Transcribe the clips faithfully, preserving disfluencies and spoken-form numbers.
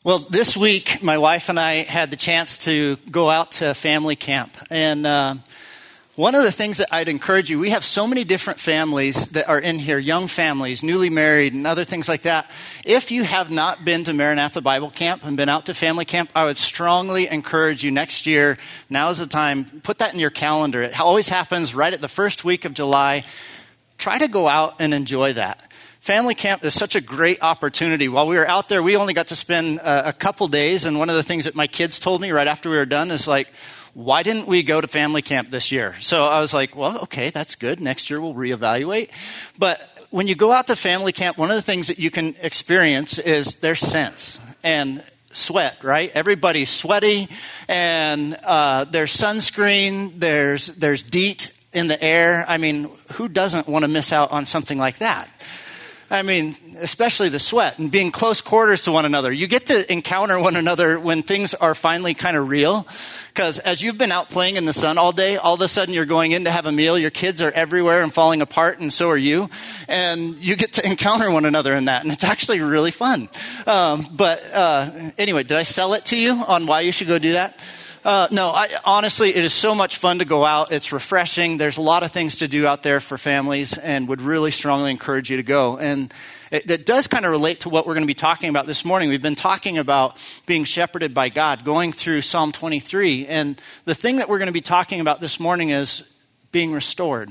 Well, this week, my wife and I had the chance to go out to family camp. And uh, one of the things that I'd encourage you, we have so many different families that are in here, young families, newly married, and other things like that. If you have not been to Maranatha Bible Camp and been out to family camp, I would strongly encourage you next year, now is the time, put that in your calendar. It always happens right at the first week of July. Try to go out and enjoy that. Family camp is such a great opportunity. While we were out there, we only got to spend uh, a couple days, and one of the things that my kids told me right after we were done is like, why didn't we go to family camp this year? So I was like, well, okay, that's good. Next year we'll reevaluate. But when you go out to family camp, one of the things that you can experience is their sense and sweat, right? Everybody's sweaty, and uh, there's sunscreen, there's there's DEET in the air. I mean, who doesn't want to miss out on something like that? I mean, especially the sweat and being close quarters to one another. You get to encounter one another when things are finally kind of real. Because as you've been out playing in the sun all day, all of a sudden you're going in to have a meal. Your kids are everywhere and falling apart, and so are you. And you get to encounter one another in that. And it's actually really fun. Um, but uh, anyway, did I sell it to you on why you should go do that? Uh, no, I, honestly, it is so much fun to go out. It's refreshing. There's a lot of things to do out there for families, and would really strongly encourage you to go. And it, it does kind of relate to what we're going to be talking about this morning. We've been talking about being shepherded by God, going through Psalm twenty-three. And the thing that we're going to be talking about this morning is being restored.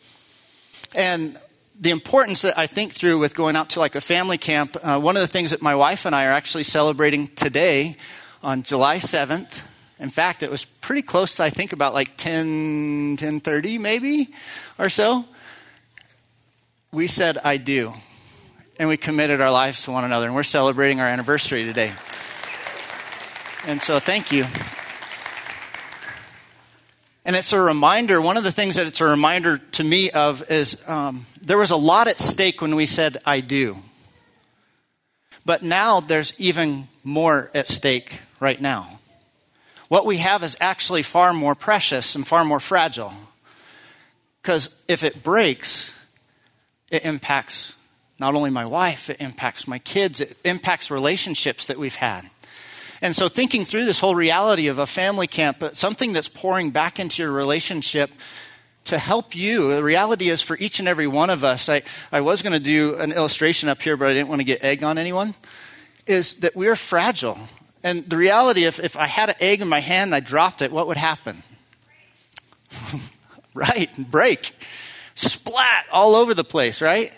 And the importance that I think through with going out to like a family camp, uh, one of the things that my wife and I are actually celebrating today on July seventh. In fact, it was pretty close to, I think, about like ten, ten thirty maybe or so. We said, I do. And we committed our lives to one another. And we're celebrating our anniversary today. And so thank you. And it's a reminder, one of the things that it's a reminder to me of is um, there was a lot at stake when we said, I do. But now there's even more at stake right now. What we have is actually far more precious and far more fragile. Because if it breaks, it impacts not only my wife, it impacts my kids, it impacts relationships that we've had. And so thinking through this whole reality of a family camp, but something that's pouring back into your relationship to help you, the reality is for each and every one of us, I, I was going to do an illustration up here, but I didn't want to get egg on anyone, is that we are fragile. And the reality, if, if I had an egg in my hand and I dropped it, what would happen? Right, break. Splat all over the place, right?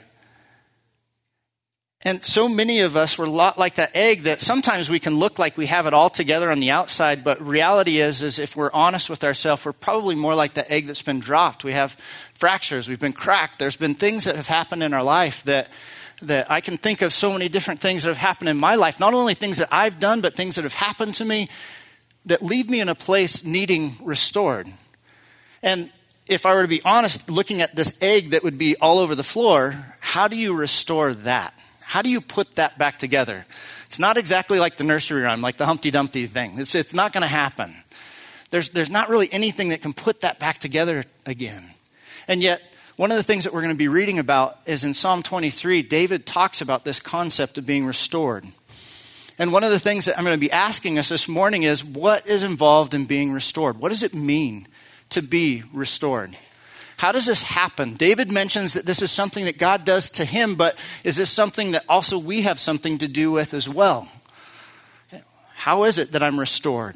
And so many of us were a lot like that egg that sometimes we can look like we have it all together on the outside, but reality is, is if we're honest with ourselves, we're probably more like the egg that's been dropped. We have fractures, we've been cracked. There's been things that have happened in our life that that I can think of so many different things that have happened in my life, not only things that I've done, but things that have happened to me that leave me in a place needing restored. And if I were to be honest, looking at this egg that would be all over the floor, how do you restore that? How do you put that back together? It's not exactly like the nursery rhyme, like the Humpty Dumpty thing. It's, it's not going to happen. There's, there's not really anything that can put that back together again. And yet, one of the things that we're going to be reading about is in Psalm twenty-three, David talks about this concept of being restored. And one of the things that I'm going to be asking us this morning is, what is involved in being restored? What does it mean to be restored? How does this happen? David mentions that this is something that God does to him, but is this something that also we have something to do with as well? How is it that I'm restored?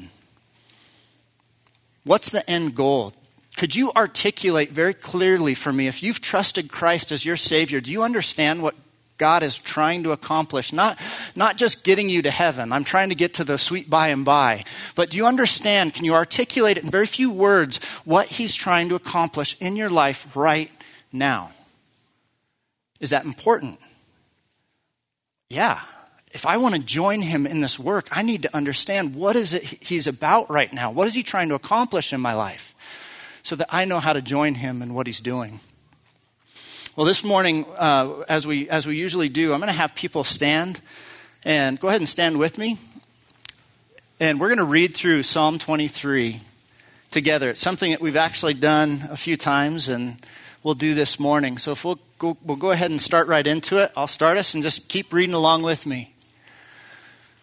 What's the end goal? Could you articulate very clearly for me, if you've trusted Christ as your Savior, do you understand what God is trying to accomplish? Not, not just getting you to heaven. I'm trying to get to the sweet by and by. But do you understand, can you articulate it in very few words, what he's trying to accomplish in your life right now? Is that important? Yeah. If I want to join him in this work, I need to understand what is it he's about right now. What is he trying to accomplish in my life? So that I know how to join him in what he's doing. Well, this morning, uh, as we as we usually do, I'm going to have people stand. And go ahead and stand with me. And we're going to read through Psalm twenty-three together. It's something that we've actually done a few times, and we'll do this morning. So if we'll go, we'll go ahead and start right into it. I'll start us and just keep reading along with me.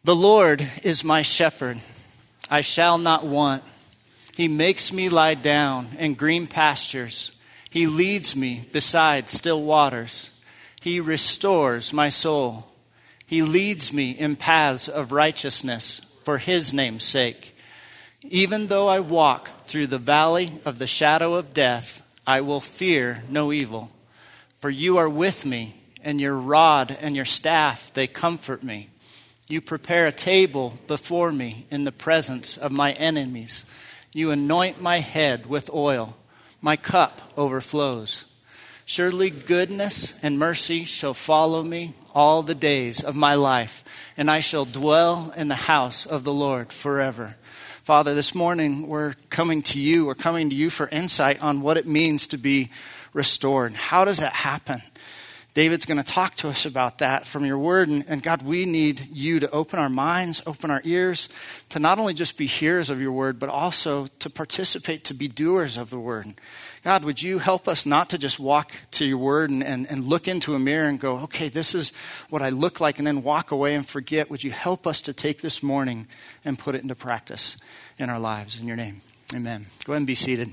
The Lord is my shepherd. I shall not want. He makes me lie down in green pastures. He leads me beside still waters. He restores my soul. He leads me in paths of righteousness for his name's sake. Even though I walk through the valley of the shadow of death, I will fear no evil. For you are with me, and your rod and your staff, they comfort me. You prepare a table before me in the presence of my enemies. You anoint my head with oil. My cup overflows. Surely goodness and mercy shall follow me all the days of my life, and I shall dwell in the house of the Lord forever. Father, this morning we're coming to you. We're coming to you for insight on what it means to be restored. How does that happen? David's going to talk to us about that from your word. And, and God, we need you to open our minds, open our ears, to not only just be hearers of your word, but also to participate, to be doers of the word. God, would you help us not to just walk to your word and, and, and look into a mirror and go, okay, this is what I look like, and then walk away and forget. Would you help us to take this morning and put it into practice in our lives? In your name, amen. Go ahead and be seated.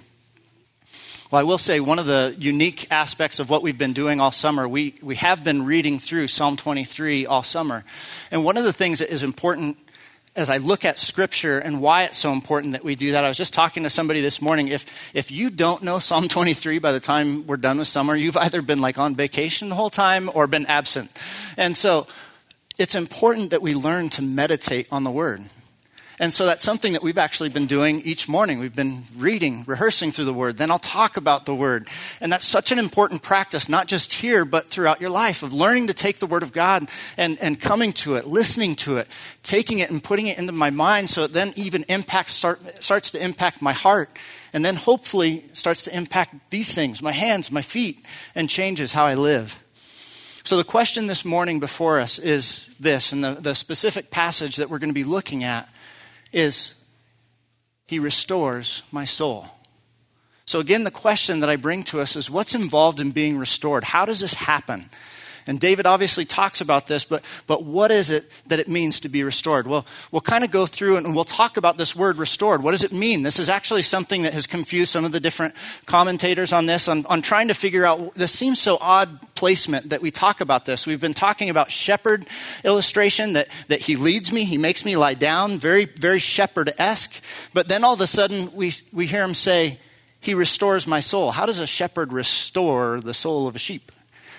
Well, I will say one of the unique aspects of what we've been doing all summer, we, we have been reading through Psalm twenty-three all summer. And one of the things that is important as I look at Scripture and why it's so important that we do that, I was just talking to somebody this morning. If if you don't know Psalm twenty-three by the time we're done with summer, you've either been like on vacation the whole time or been absent. And so it's important that we learn to meditate on the Word. And so that's something that we've actually been doing each morning. We've been reading, rehearsing through the Word. Then I'll talk about the Word. And that's such an important practice, not just here, but throughout your life, of learning to take the Word of God and, and coming to it, listening to it, taking it and putting it into my mind so it then even impacts, start, starts to impact my heart. And then hopefully starts to impact these things, my hands, my feet, and changes how I live. So the question this morning before us is this, and the, the specific passage that we're going to be looking at is, he restores my soul. So again, the question that I bring to us is, what's involved in being restored? How does this happen? And David obviously talks about this, but but what is it that it means to be restored? Well, we'll kind of go through and we'll talk about this word restored. What does it mean? This is actually something that has confused some of the different commentators on this, on, on trying to figure out, this seems so odd placement that we talk about this. We've been talking about shepherd illustration, that, that he leads me, he makes me lie down, very, very shepherd-esque. But then all of a sudden we we hear him say, he restores my soul. How does a shepherd restore the soul of a sheep?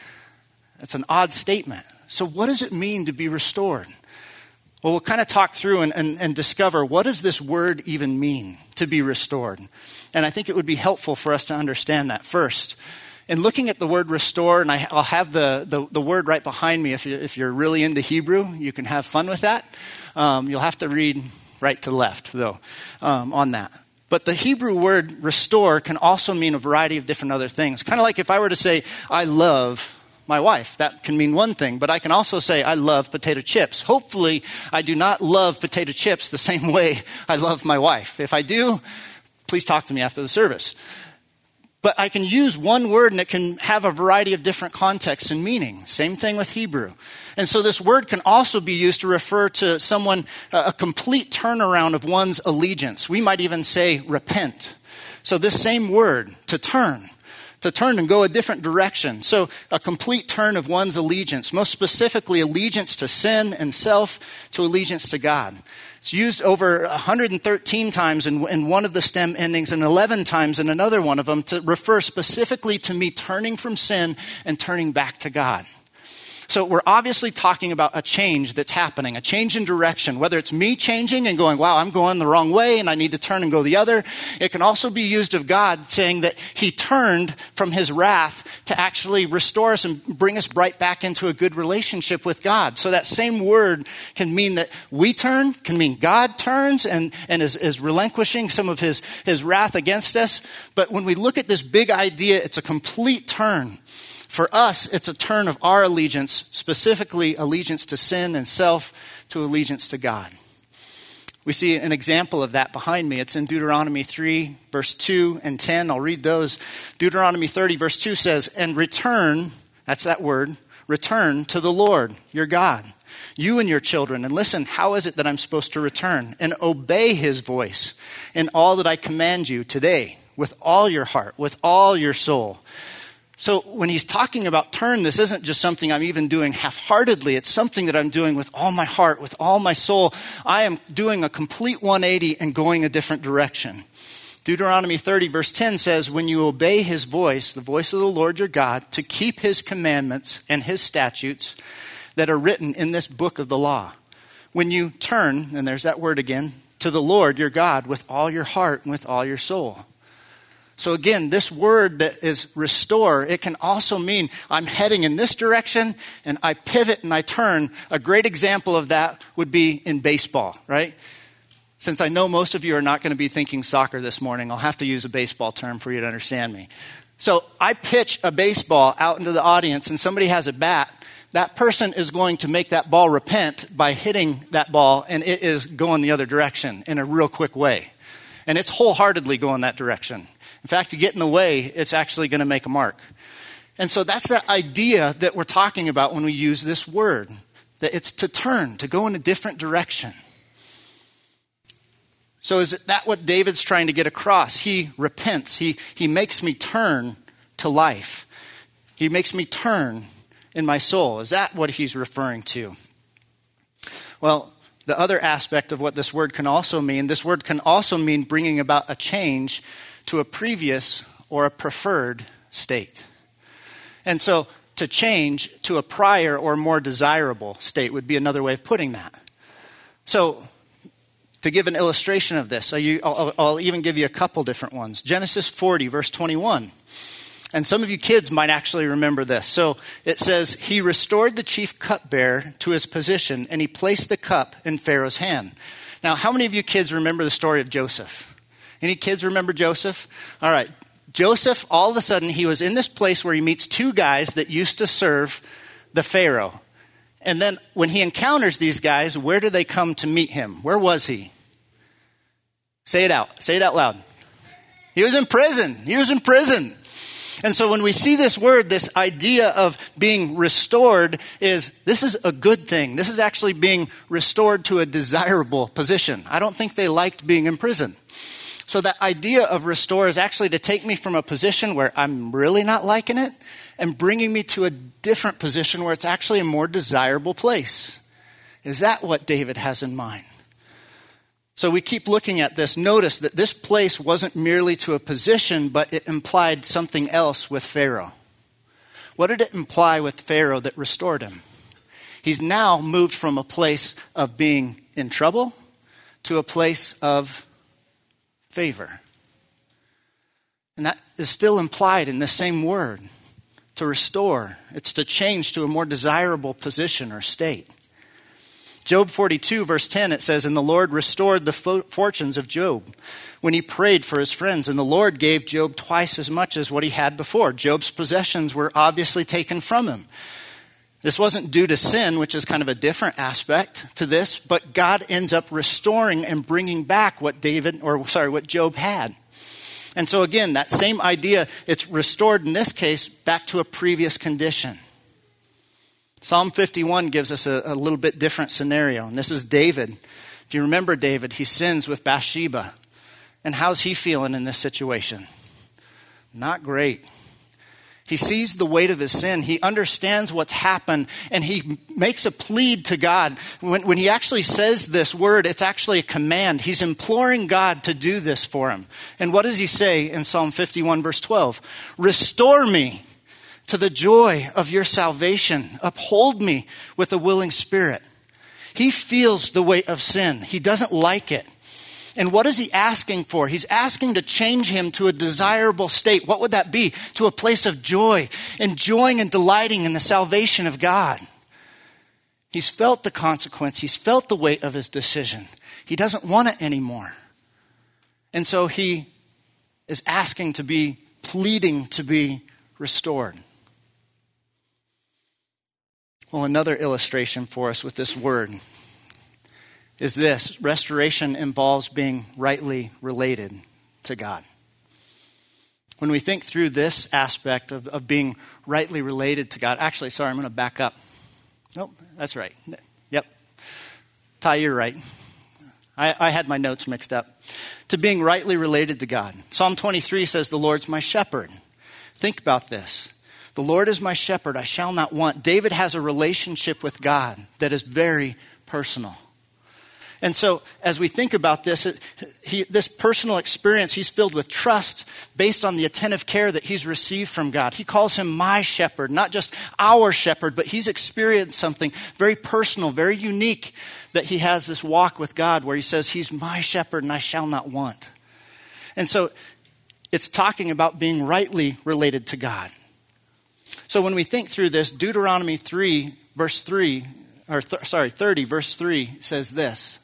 That's an odd statement. So what does it mean to be restored? Well, we'll kind of talk through and, and, and discover, what does this word even mean, to be restored? And I think it would be helpful for us to understand that first. In looking at the word restore, and I, I'll have the, the, the word right behind me. If, you, if you're really into Hebrew, you can have fun with that. Um, you'll have to read right to left, though, um, on that. But the Hebrew word restore can also mean a variety of different other things. Kind of like if I were to say, I love my wife. That can mean one thing, but I can also say I love potato chips. Hopefully, I do not love potato chips the same way I love my wife. If I do, please talk to me after the service. But I can use one word and it can have a variety of different contexts and meaning. Same thing with Hebrew. And so this word can also be used to refer to someone, a complete turnaround of one's allegiance. We might even say repent. So this same word, to turn. To turn and go a different direction. So a complete turn of one's allegiance, most specifically allegiance to sin and self, to allegiance to God. It's used over one hundred thirteen times in, in one of the stem endings and eleven times in another one of them to refer specifically to me turning from sin and turning back to God. So we're obviously talking about a change that's happening, a change in direction, whether it's me changing and going, wow, I'm going the wrong way and I need to turn and go the other. It can also be used of God saying that he turned from his wrath to actually restore us and bring us right back into a good relationship with God. So that same word can mean that we turn, can mean God turns and, and is, is relinquishing some of his, his wrath against us. But when we look at this big idea, it's a complete turn. For us, it's a turn of our allegiance, specifically allegiance to sin and self, to allegiance to God. We see an example of that behind me. It's in Deuteronomy three, verse two and ten. I'll read those. Deuteronomy thirty, verse two says, and return, that's that word, return to the Lord, your God, you and your children, and listen, how is it that I'm supposed to return and obey his voice in all that I command you today with all your heart, with all your soul? So when he's talking about turn, this isn't just something I'm even doing half-heartedly. It's something that I'm doing with all my heart, with all my soul. I am doing a complete one eighty and going a different direction. Deuteronomy thirty verse ten says, when you obey his voice, the voice of the Lord your God, to keep his commandments and his statutes that are written in this book of the law. When you turn, and there's that word again, to the Lord your God with all your heart and with all your soul. So again, this word that is restore, it can also mean I'm heading in this direction and I pivot and I turn. A great example of that would be in baseball, right? Since I know most of you are not going to be thinking soccer this morning, I'll have to use a baseball term for you to understand me. So I pitch a baseball out into the audience and somebody has a bat. That person is going to make that ball repent by hitting that ball, and it is going the other direction in a real quick way. And it's wholeheartedly going that direction. In fact, to get in the way, it's actually going to make a mark. And so that's the idea that we're talking about when we use this word, that it's to turn, to go in a different direction. So is that what David's trying to get across? He repents. He, he makes me turn to life. He makes me turn in my soul. Is that what he's referring to? Well, the other aspect of what this word can also mean, this word can also mean bringing about a change to a previous or a preferred state. And so to change to a prior or more desirable state would be another way of putting that. So to give an illustration of this, I'll, I'll even give you a couple different ones. Genesis forty, verse twenty-one. And some of you kids might actually remember this. So it says, he restored the chief cupbearer to his position, and he placed the cup in Pharaoh's hand. Now, how many of you kids remember the story of Joseph? Any kids remember Joseph? All right. Joseph, all of a sudden, he was in this place where he meets two guys that used to serve the Pharaoh. And then when he encounters these guys, where do they come to meet him? Where was he? Say it out. Say it out loud. He was in prison. He was in prison. And so when we see this word, this idea of being restored is, this is a good thing. This is actually being restored to a desirable position. I don't think they liked being in prison. So that idea of restore is actually to take me from a position where I'm really not liking it and bringing me to a different position where it's actually a more desirable place. Is that what David has in mind? So we keep looking at this. Notice that this place wasn't merely to a position, but it implied something else with Pharaoh. What did it imply with Pharaoh that restored him? He's now moved from a place of being in trouble to a place of favor. And that is still implied in the same word, to restore. It's to change to a more desirable position or state. Job forty-two, verse ten, it says, and the Lord restored the fo- fortunes of Job when he prayed for his friends. And the Lord gave Job twice as much as what he had before. Job's possessions were obviously taken from him. This wasn't due to sin, which is kind of a different aspect to this, but God ends up restoring and bringing back what David, or sorry, what Job had. And so again, that same idea, it's restored in this case back to a previous condition. Psalm fifty-one gives us a, a little bit different scenario. And this is David. If you remember David, he sins with Bathsheba. And how's he feeling in this situation? Not great. He sees the weight of his sin. He understands what's happened. And he makes a plea to God. When, when he actually says this word, it's actually a command. He's imploring God to do this for him. And what does he say in Psalm fifty-one, verse twelve? Restore me to the joy of your salvation. Uphold me with a willing spirit. He feels the weight of sin. He doesn't like it. And what is he asking for? He's asking to change him to a desirable state. What would that be? To a place of joy, enjoying and delighting in the salvation of God. He's felt the consequence. He's felt the weight of his decision. He doesn't want it anymore. And so he is asking to be, pleading to be restored. Well, another illustration for us with this word is this. Restoration involves being rightly related to God. When we think through this aspect of, of being rightly related to God, actually, sorry, I'm going to back up. Nope, that's right. Ty, you're right. I, I had my notes mixed up. To being rightly related to God. Psalm twenty-three says, the Lord's my shepherd. Think about this. The Lord is my shepherd, I shall not want. David has a relationship with God that is very personal. And so as we think about this, it, he, this personal experience, he's filled with trust based on the attentive care that he's received from God. He calls him my shepherd, not just our shepherd, but he's experienced something very personal, very unique, that he has this walk with God where he says, he's my shepherd and I shall not want. And so it's talking about being rightly related to God. So when we think through this, Deuteronomy three, verse three, or th- sorry, thirty, verse three says this.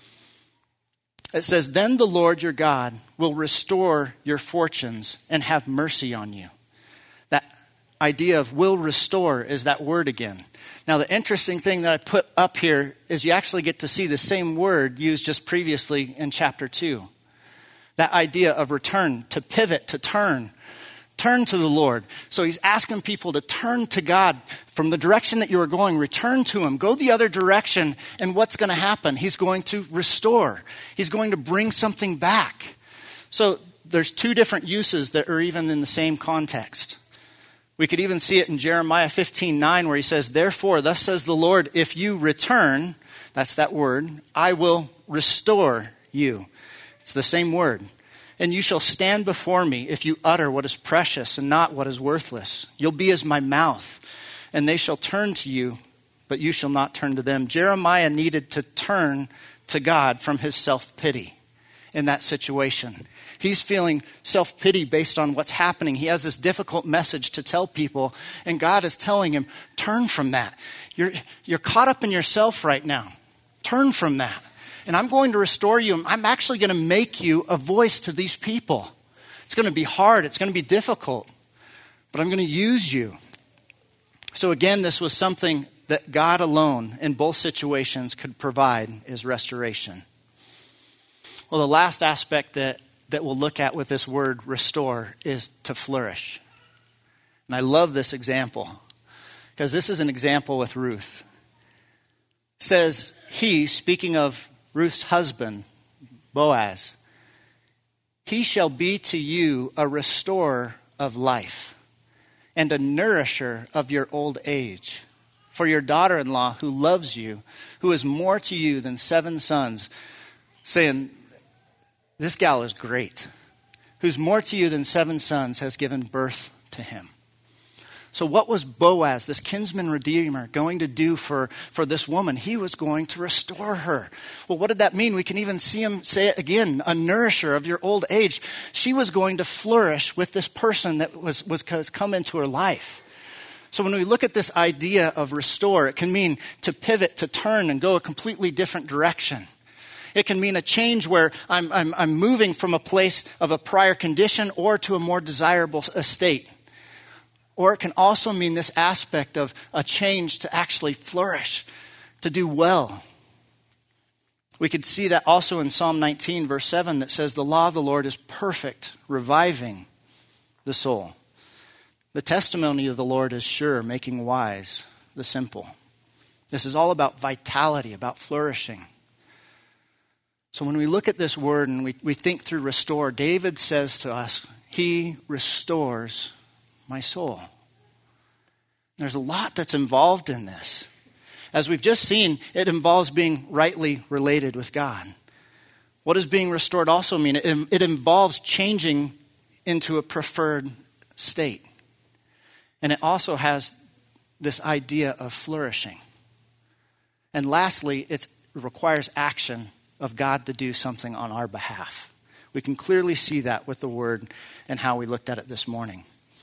It says, then the Lord your God will restore your fortunes and have mercy on you. That idea of will restore is that word again. Now, the interesting thing that I put up here is you actually get to see the same word used just previously in chapter two. That idea of return, to pivot, to turn. Turn to the Lord. So he's asking people to turn to God from the direction that you are going. Return to him. Go the other direction. And what's going to happen? He's going to restore. He's going to bring something back. So there's two different uses that are even in the same context. We could even see it in Jeremiah fifteen nine where he says, therefore, thus says the Lord, if you return, that's that word, I will restore you. It's the same word. And you shall stand before me if you utter what is precious and not what is worthless. You'll be as my mouth, and they shall turn to you, but you shall not turn to them. Jeremiah needed to turn to God from his self-pity in that situation. He's feeling self-pity based on what's happening. He has this difficult message to tell people, and God is telling him, turn from that. You're, you're caught up in yourself right now. Turn from that. And I'm going to restore you. I'm actually going to make you a voice to these people. It's going to be hard. It's going to be difficult. But I'm going to use you. So again, this was something that God alone in both situations could provide is restoration. Well, the last aspect that, that we'll look at with this word restore is to flourish. And I love this example because this is an example with Ruth. It says he, speaking of Ruth's husband, Boaz, he shall be to you a restorer of life and a nourisher of your old age. For your daughter-in-law who loves you, who is more to you than seven sons, saying, this gal is great, who's more to you than seven sons, has given birth to him. So what was Boaz, this kinsman redeemer, going to do for, for this woman? He was going to restore her. Well, what did that mean? We can even see him say it again, a nourisher of your old age. She was going to flourish with this person that was, was come into her life. So when we look at this idea of restore, it can mean to pivot, to turn and go a completely different direction. It can mean a change where I'm, I'm, I'm moving from a place of a prior condition or to a more desirable estate. Or it can also mean this aspect of a change to actually flourish, to do well. We could see that also in Psalm nineteen, verse seven, that says, the law of the Lord is perfect, reviving the soul. The testimony of the Lord is sure, making wise the simple. This is all about vitality, about flourishing. So when we look at this word and we, we think through restore, David says to us, he restores my soul. There's a lot that's involved in this. As we've just seen, it involves being rightly related with God. What does being restored also mean? It, it involves changing into a preferred state. And it also has this idea of flourishing. And lastly, it requires action of God to do something on our behalf. We can clearly see that with the word and how we looked at it this morning.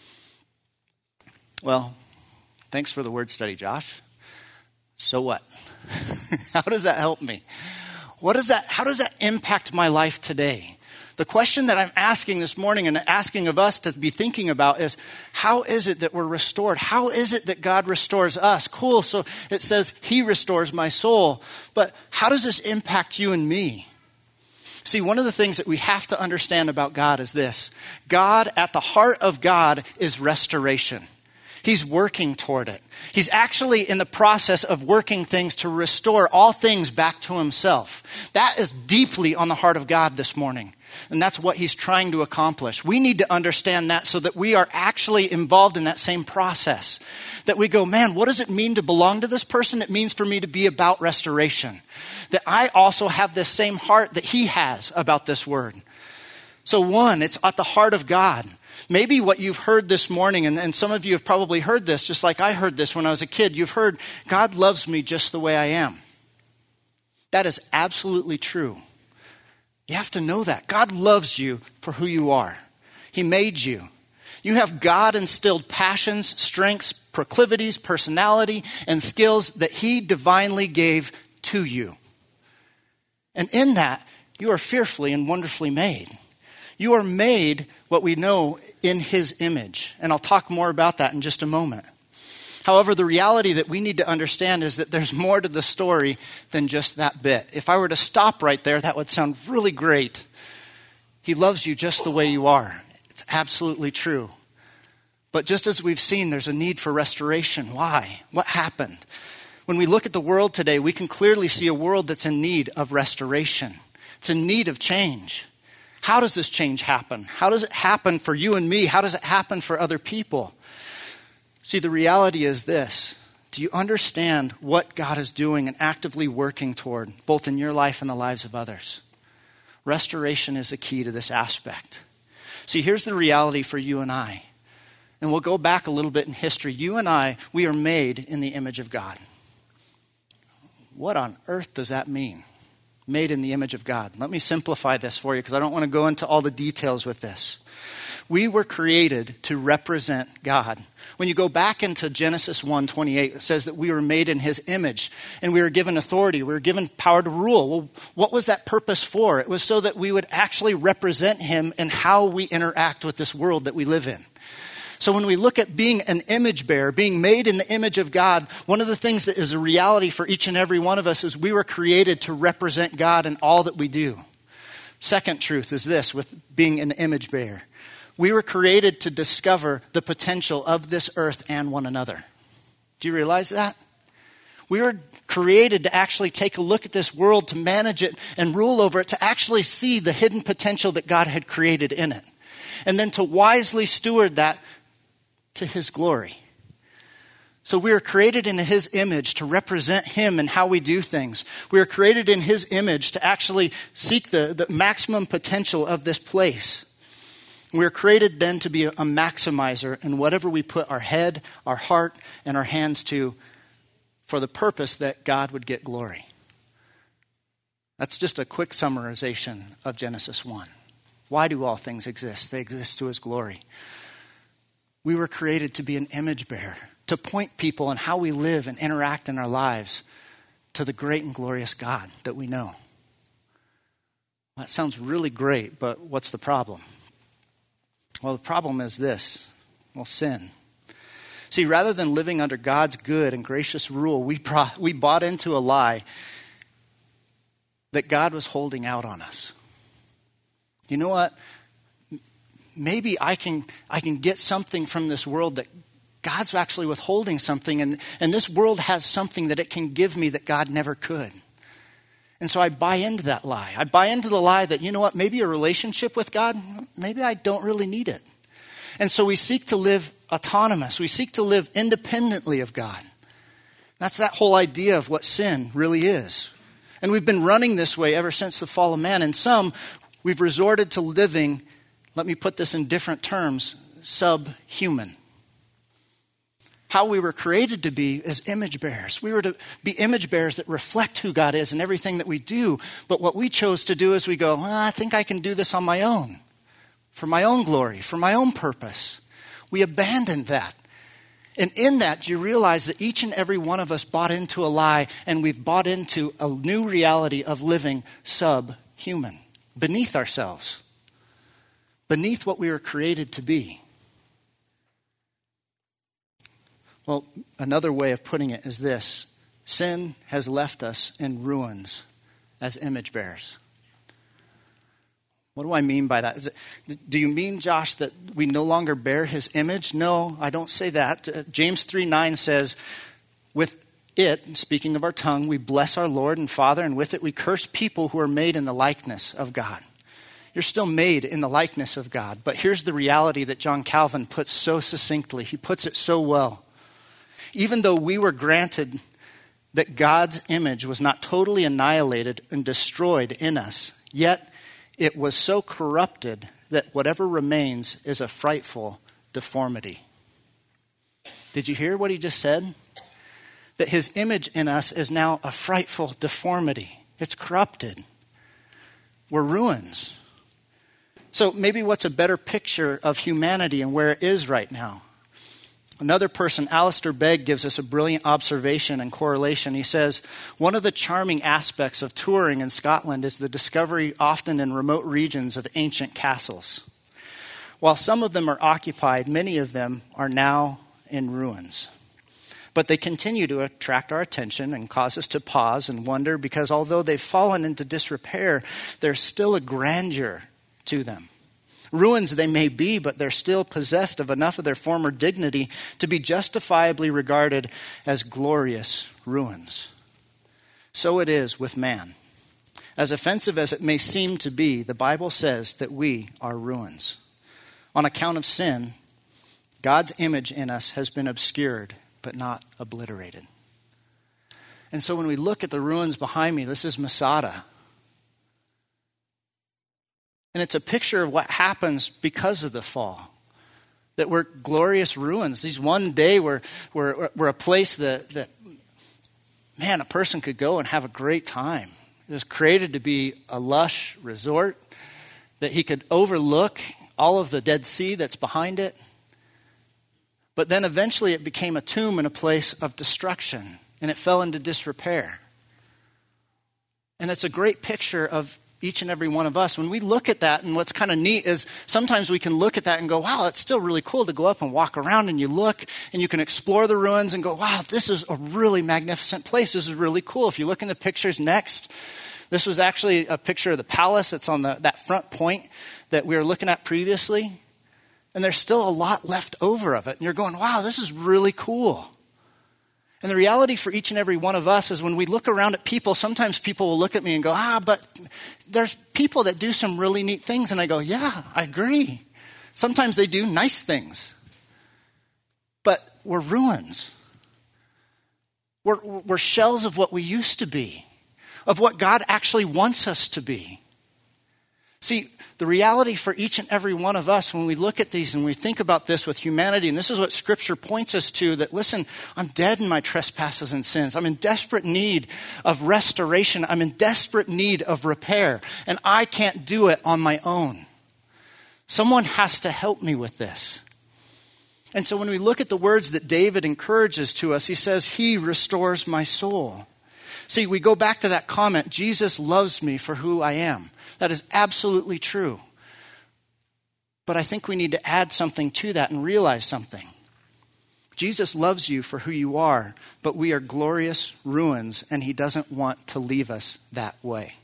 Well, thanks for the word study, Josh. So what? How does that help me? What does that, how does that impact my life today? The question that I'm asking this morning and asking of us to be thinking about is, how is it that we're restored? How is it that God restores us? Cool, so it says he restores my soul. But how does this impact you and me? See, one of the things that we have to understand about God is this. God, at the heart of God, is restoration. He's working toward it. He's actually in the process of working things to restore all things back to himself. That is deeply on the heart of God this morning. And that's what he's trying to accomplish. We need to understand that so that we are actually involved in that same process. That we go, man, what does it mean to belong to this person? It means for me to be about restoration. That I also have this same heart that he has about this word. So one, it's at the heart of God. Maybe what you've heard this morning, and, and some of you have probably heard this, just like I heard this when I was a kid. You've heard, God loves me just the way I am. That is absolutely true. You have to know that. God loves you for who you are. He made you. You have God-instilled passions, strengths, proclivities, personality, and skills that he divinely gave to you. And in that, you are fearfully and wonderfully made. You are made, what we know, in his image. And I'll talk more about that in just a moment. However, the reality that we need to understand is that there's more to the story than just that bit. If I were to stop right there, that would sound really great. He loves you just the way you are. It's absolutely true. But just as we've seen, there's a need for restoration. Why? What happened? When we look at the world today, we can clearly see a world that's in need of restoration. It's in need of change. How does this change happen? How does it happen for you and me? How does it happen for other people? See, the reality is this. Do you understand what God is doing and actively working toward, both in your life and the lives of others? Restoration is the key to this aspect. See, here's the reality for you and I. And we'll go back a little bit in history. You and I, we are made in the image of God. What on earth does that mean? Made in the image of God. Let me simplify this for you because I don't want to go into all the details with this. We were created to represent God. When you go back into Genesis one twenty-eight, it says that we were made in his image and we were given authority. We were given power to rule. Well, what was that purpose for? It was so that we would actually represent him in how we interact with this world that we live in. So when we look at being an image bearer, being made in the image of God, one of the things that is a reality for each and every one of us is we were created to represent God in all that we do. Second truth is this with being an image bearer. We were created to discover the potential of this earth and one another. Do you realize that? We were created to actually take a look at this world, to manage it and rule over it, to actually see the hidden potential that God had created in it. And then to wisely steward that to his glory. So we are created in his image to represent him and how we do things. We are created in his image to actually seek the, the maximum potential of this place. We are created then to be a, a maximizer in whatever we put our head, our heart, and our hands to for the purpose that God would get glory. That's just a quick summarization of Genesis one. Why do all things exist? They exist to his glory. We were created to be an image bearer, to point people in how we live and interact in our lives to the great and glorious God that we know. That sounds really great, but what's the problem? Well, the problem is this. Well, sin. See, rather than living under God's good and gracious rule, we brought, we bought into a lie that God was holding out on us. You know what? Maybe I can I can get something from this world that God's actually withholding something, and, and this world has something that it can give me that God never could. And so I buy into that lie. I buy into the lie that, you know what, maybe a relationship with God, maybe I don't really need it. And so we seek to live autonomous. We seek to live independently of God. That's that whole idea of what sin really is. And we've been running this way ever since the fall of man. And some, we've resorted to living, let me put this in different terms, subhuman. How we were created to be as image bearers. We were to be image bearers that reflect who God is in everything that we do. But what we chose to do is we go, well, I think I can do this on my own. For my own glory, for my own purpose. We abandoned that. And in that, you realize that each and every one of us bought into a lie, and we've bought into a new reality of living subhuman, beneath ourselves, beneath what we were created to be. Well, another way of putting it is this. Sin has left us in ruins as image bearers. What do I mean by that? Is it, do you mean, Josh, that we no longer bear his image? No, I don't say that. Uh, James three nine says, with it, speaking of our tongue, we bless our Lord and Father, and with it we curse people who are made in the likeness of God. You're still made in the likeness of God. But here's the reality that John Calvin puts so succinctly. He puts it so well. Even though we were granted that God's image was not totally annihilated and destroyed in us, yet it was so corrupted that whatever remains is a frightful deformity. Did you hear what he just said? That his image in us is now a frightful deformity. It's corrupted. We're ruins. So maybe what's a better picture of humanity and where it is right now? Another person, Alistair Begg, gives us a brilliant observation and correlation. He says, one of the charming aspects of touring in Scotland is the discovery, often in remote regions, of ancient castles. While some of them are occupied, many of them are now in ruins. But they continue to attract our attention and cause us to pause and wonder, because although they've fallen into disrepair, there's still a grandeur to them. Ruins they may be, but they're still possessed of enough of their former dignity to be justifiably regarded as glorious ruins. So it is with man. As offensive as it may seem to be, the Bible says that we are ruins. On account of sin, God's image in us has been obscured, but not obliterated. And so when we look at the ruins behind me, this is Masada. And it's a picture of what happens because of the fall. That we're glorious ruins. These one day were, were, were a place that, that, man, a person could go and have a great time. It was created to be a lush resort, that he could overlook all of the Dead Sea that's behind it. But then eventually it became a tomb and a place of destruction, and it fell into disrepair. And it's a great picture of each and every one of us. When we look at that, and what's kind of neat is sometimes we can look at that and go, wow, it's still really cool to go up and walk around, and you look and you can explore the ruins and go, wow, this is a really magnificent place. This is really cool. If you look in the pictures next, this was actually a picture of the palace. It's on the, that front point that we were looking at previously. And there's still a lot left over of it. And you're going, wow, this is really cool. And the reality for each and every one of us is when we look around at people, sometimes people will look at me and go, ah, but there's people that do some really neat things. And I go, yeah, I agree. Sometimes they do nice things. But we're ruins. We're, we're shells of what we used to be, of what God actually wants us to be. See, the reality for each and every one of us when we look at these and we think about this with humanity, and this is what Scripture points us to, that listen, I'm dead in my trespasses and sins. I'm in desperate need of restoration. I'm in desperate need of repair, and I can't do it on my own. Someone has to help me with this. And so when we look at the words that David encourages to us, he says, he restores my soul. See, we go back to that comment, Jesus loves me for who I am. That is absolutely true. But I think we need to add something to that and realize something. Jesus loves you for who you are, but we are glorious ruins, and he doesn't want to leave us that way.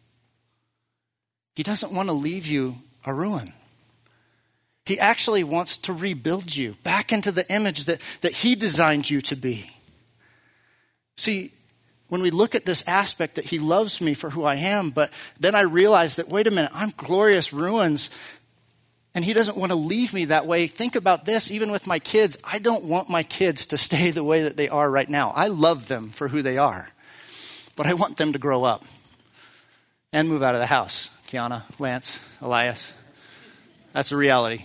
He doesn't want to leave you a ruin. He actually wants to rebuild you back into the image that, that he designed you to be. See, when we look at this aspect that he loves me for who I am, but then I realize that, wait a minute, I'm glorious ruins, and he doesn't want to leave me that way. Think about this, even with my kids. I don't want my kids to stay the way that they are right now. I love them for who they are, but I want them to grow up and move out of the house. Kiana, Lance, Elias, that's the reality.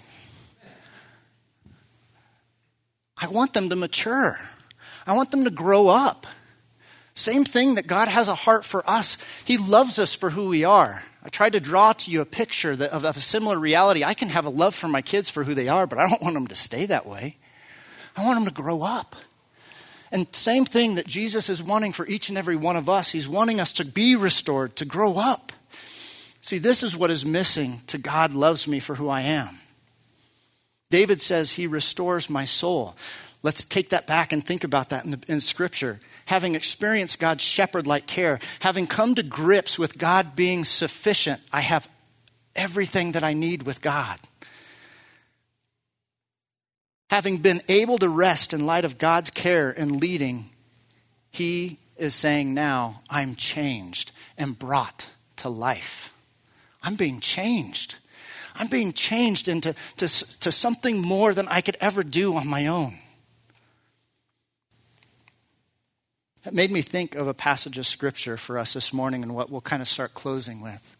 I want them to mature. I want them to grow up. Same thing that God has a heart for us. He loves us for who we are. I tried to draw to you a picture that, of, of a similar reality. I can have a love for my kids for who they are, but I don't want them to stay that way. I want them to grow up. And same thing that Jesus is wanting for each and every one of us. He's wanting us to be restored, to grow up. See, this is what is missing to God loves me for who I am. David says he restores my soul. Let's take that back and think about that in, the, in Scripture. Having experienced God's shepherd-like care, having come to grips with God being sufficient, I have everything that I need with God. Having been able to rest in light of God's care and leading, he is saying now, I'm changed and brought to life. I'm being changed. I'm being changed into to, to something more than I could ever do on my own. That made me think of a passage of scripture for us this morning and what we'll kind of start closing with.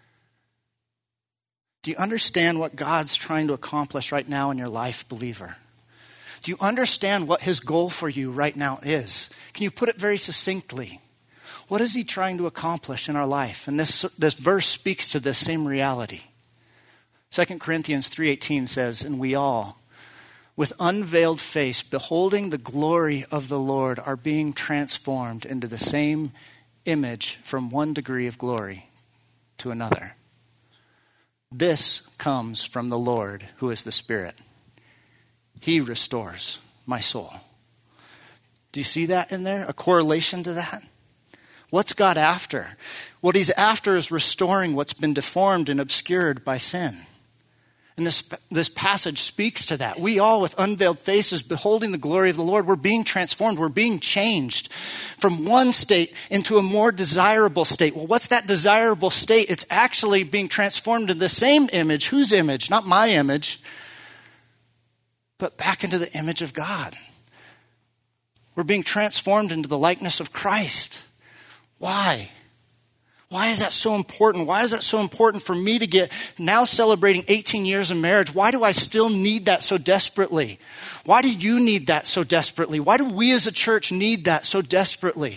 Do you understand what God's trying to accomplish right now in your life, believer? Do you understand what his goal for you right now is? Can you put it very succinctly? What is he trying to accomplish in our life? And this, this verse speaks to this same reality. Second Corinthians three eighteen says, and we all, with unveiled face, beholding the glory of the Lord, are being transformed into the same image from one degree of glory to another. This comes from the Lord, who is the Spirit. He restores my soul. Do you see that in there? A correlation to that? What's God after? What he's after is restoring what's been deformed and obscured by sin. And this, this passage speaks to that. We all, with unveiled faces, beholding the glory of the Lord, we're being transformed. We're being changed from one state into a more desirable state. Well, what's that desirable state? It's actually being transformed in the same image. Whose image? Not my image, but back into the image of God. We're being transformed into the likeness of Christ. Why? Why is that so important? Why is that so important for me to get now celebrating eighteen years of marriage? Why do I still need that so desperately? Why do you need that so desperately? Why do we as a church need that so desperately?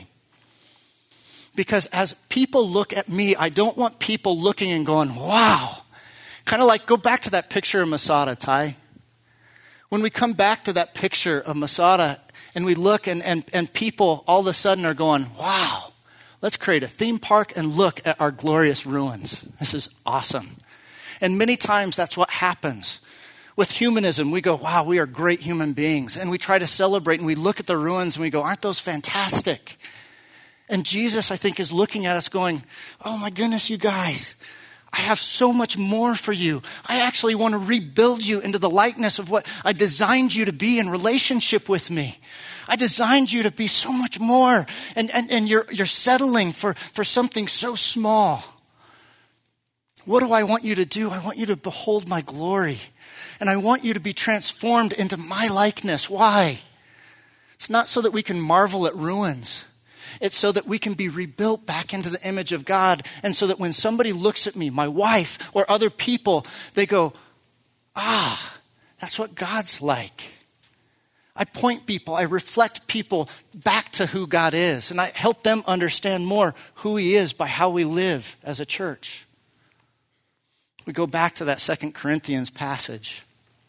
Because as people look at me, I don't want people looking and going, wow. Kind of like, go back to that picture of Masada, Ty. When we come back to that picture of Masada and we look and, and, and people all of a sudden are going, wow. Let's create a theme park and look at our glorious ruins. This is awesome. And many times that's what happens. With humanism, we go, wow, we are great human beings. And we try to celebrate and we look at the ruins and we go, aren't those fantastic? And Jesus, I think, is looking at us going, oh my goodness, you guys, I have so much more for you. I actually want to rebuild you into the likeness of what I designed you to be in relationship with me. I designed you to be so much more. And, and, and you're, you're settling for, for something so small. What do I want you to do? I want you to behold my glory. And I want you to be transformed into my likeness. Why? It's not so that we can marvel at ruins. It's so that we can be rebuilt back into the image of God. And so that when somebody looks at me, my wife or other people, they go, ah, that's what God's like. I point people, I reflect people back to who God is. And I help them understand more who he is by how we live as a church. We go back to that Second Corinthians passage.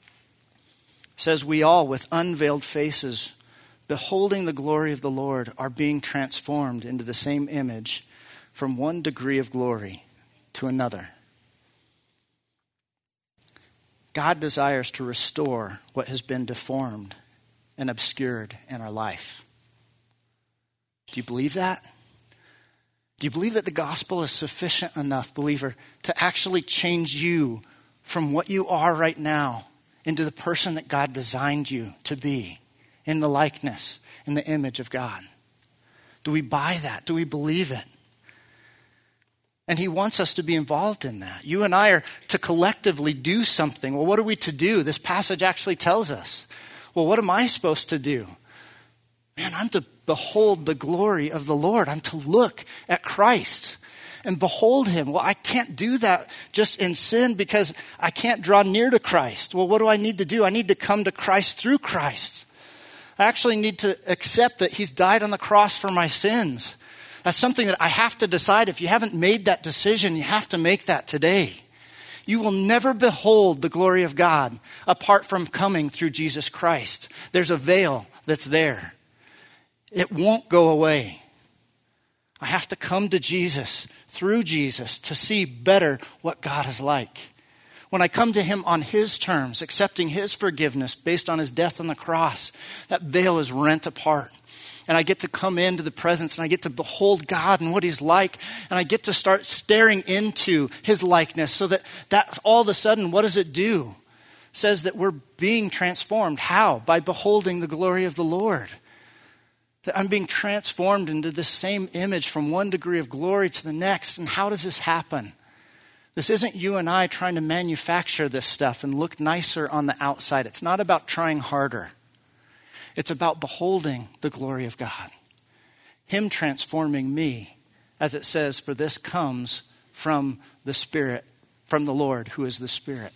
It says, we all with unveiled faces, beholding the glory of the Lord, are being transformed into the same image from one degree of glory to another. God desires to restore what has been deformed and obscured in our life. Do you believe that? Do you believe that the gospel is sufficient enough, believer, to actually change you from what you are right now into the person that God designed you to be, in the likeness, in the image of God? Do we buy that? Do we believe it? And he wants us to be involved in that. You and I are to collectively do something. Well, what are we to do? This passage actually tells us. Well, what am I supposed to do? Man, I'm to behold the glory of the Lord. I'm to look at Christ and behold him. Well, I can't do that just in sin because I can't draw near to Christ. Well, what do I need to do? I need to come to Christ through Christ. I actually need to accept that he's died on the cross for my sins. That's something that I have to decide. If you haven't made that decision, you have to make that today. You will never behold the glory of God apart from coming through Jesus Christ. There's a veil that's there. It won't go away. I have to come to Jesus, through Jesus, to see better what God is like. When I come to him on his terms, accepting his forgiveness based on his death on the cross, that veil is rent apart. And I get to come into the presence and I get to behold God and what he's like. And I get to start staring into his likeness so that that's all of a sudden, what does it do? It says that we're being transformed. How? By beholding the glory of the Lord. That I'm being transformed into this same image from one degree of glory to the next. And how does this happen? This isn't you and I trying to manufacture this stuff and look nicer on the outside. It's not about trying harder. It's about beholding the glory of God. Him transforming me, as it says, for this comes from the Spirit, from the Lord who is the Spirit.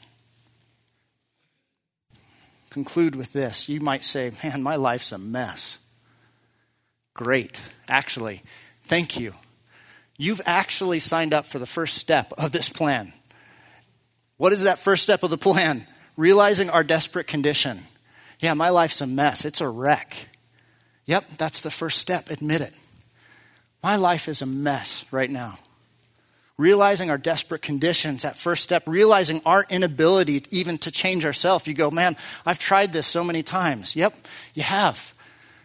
Conclude with this. You might say, man, my life's a mess. Great. Actually, thank you. You've actually signed up for the first step of this plan. What is that first step of the plan? Realizing our desperate condition. Yeah, my life's a mess. It's a wreck. Yep, that's the first step. Admit it. My life is a mess right now. Realizing our desperate conditions, that first step, realizing our inability even to change ourselves. You go, man, I've tried this so many times. Yep, you have.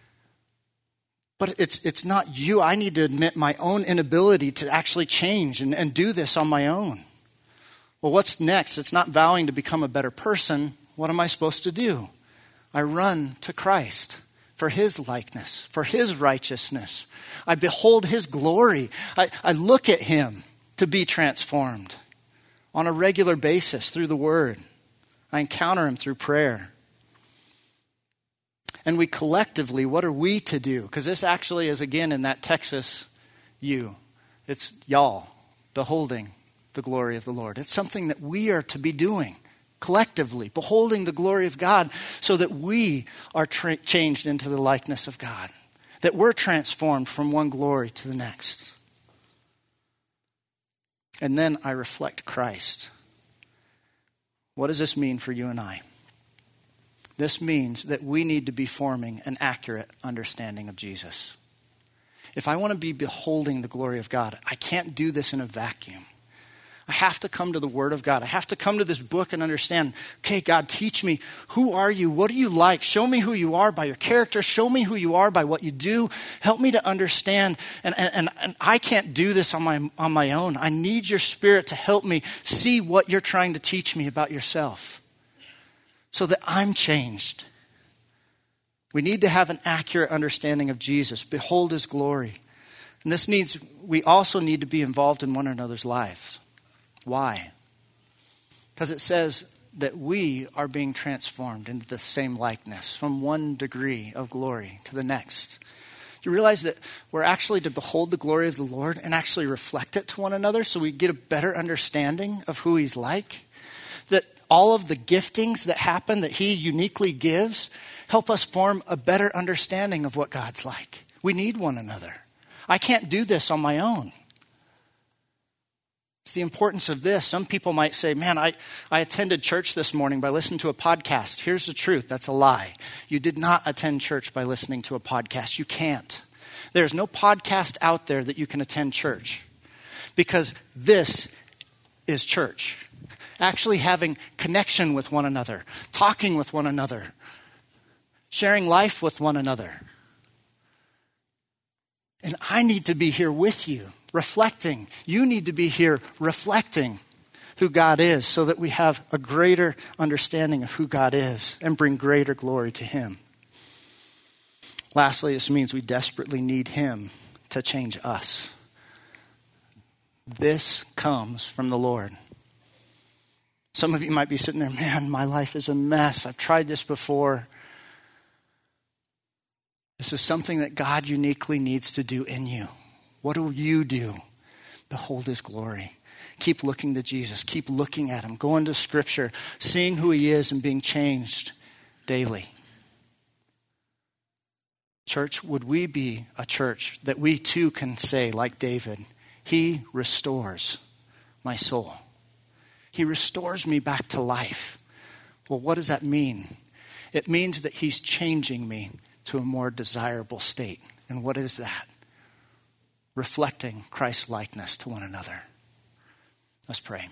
But it's it's not you. I need to admit my own inability to actually change and, and do this on my own. Well, what's next? It's not vowing to become a better person. What am I supposed to do? I run to Christ for his likeness, for his righteousness. I behold his glory. I, I look at him to be transformed on a regular basis through the word. I encounter him through prayer. And we collectively, what are we to do? Because this actually is, again, in that Texas you. It's y'all beholding the glory of the Lord. It's something that we are to be doing collectively, beholding the glory of God so that we are tra- changed into the likeness of God, that we're transformed from one glory to the next. And then I reflect Christ. What does this mean for you and I? This means that we need to be forming an accurate understanding of Jesus. If I want to be beholding the glory of God, I can't do this in a vacuum. I have to come to the Word of God. I have to come to this book and understand, okay, God, teach me. Who are you? What are you like? Show me who you are by your character. Show me who you are by what you do. Help me to understand. And, and, and I can't do this on my, on my own. I need your Spirit to help me see what you're trying to teach me about yourself, so that I'm changed. We need to have an accurate understanding of Jesus. Behold his glory. And this needs, we also need to be involved in one another's lives. Why? Because it says that we are being transformed into the same likeness from one degree of glory to the next. Do you realize that we're actually to behold the glory of the Lord and actually reflect it to one another so we get a better understanding of who he's like? That all of the giftings that happen that he uniquely gives help us form a better understanding of what God's like. We need one another. I can't do this on my own. It's the importance of this. Some people might say, man, I, I attended church this morning by listening to a podcast. Here's the truth. That's a lie. You did not attend church by listening to a podcast. You can't. There's no podcast out there that you can attend church, because this is church. Actually having connection with one another, talking with one another, sharing life with one another. And I need to be here with you, reflecting. You need to be here reflecting who God is so that we have a greater understanding of who God is and bring greater glory to him. Lastly, this means we desperately need him to change us. This comes from the Lord. Some of you might be sitting there, man, my life is a mess. I've tried this before. This is something that God uniquely needs to do in you. What do you do? Behold his glory. Keep looking to Jesus. Keep looking at him. Go into Scripture, seeing who he is and being changed daily. Church, would we be a church that we too can say, like David, he restores my soul. He restores me back to life. Well, what does that mean? It means that he's changing me to a more desirable state. And what is that? Reflecting Christ's likeness to one another. Let's pray.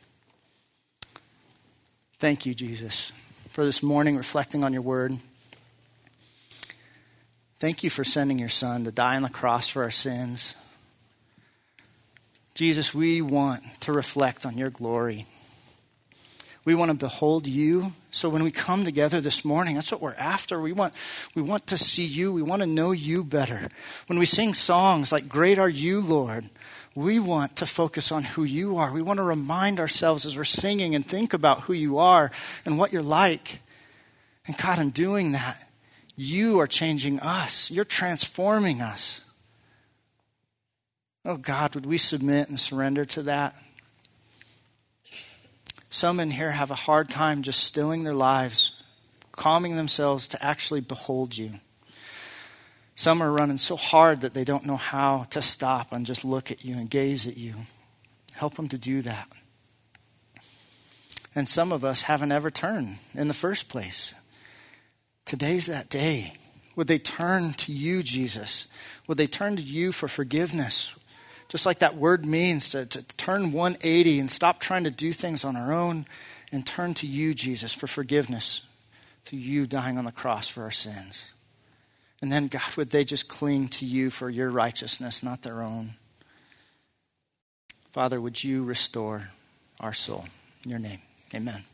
Thank you, Jesus, for this morning reflecting on your word. Thank you for sending your son to die on the cross for our sins. Jesus, we want to reflect on your glory. We want to behold you. So when we come together this morning, that's what we're after. We want, we want to see you. We want to know you better. When we sing songs like Great Are You, Lord, we want to focus on who you are. We want to remind ourselves as we're singing and think about who you are and what you're like. And God, in doing that, you are changing us. You're transforming us. Oh God, would we submit and surrender to that? Some in here have a hard time just stilling their lives, calming themselves to actually behold you. Some are running so hard that they don't know how to stop and just look at you and gaze at you. Help them to do that. And some of us haven't ever turned in the first place. Today's that day. Would they turn to you, Jesus? Would they turn to you for forgiveness? Just like that word means, to, to turn one eighty and stop trying to do things on our own and turn to you, Jesus, for forgiveness, to you dying on the cross for our sins. And then, God, would they just cling to you for your righteousness, not their own? Father, would you restore our soul? In your name, amen.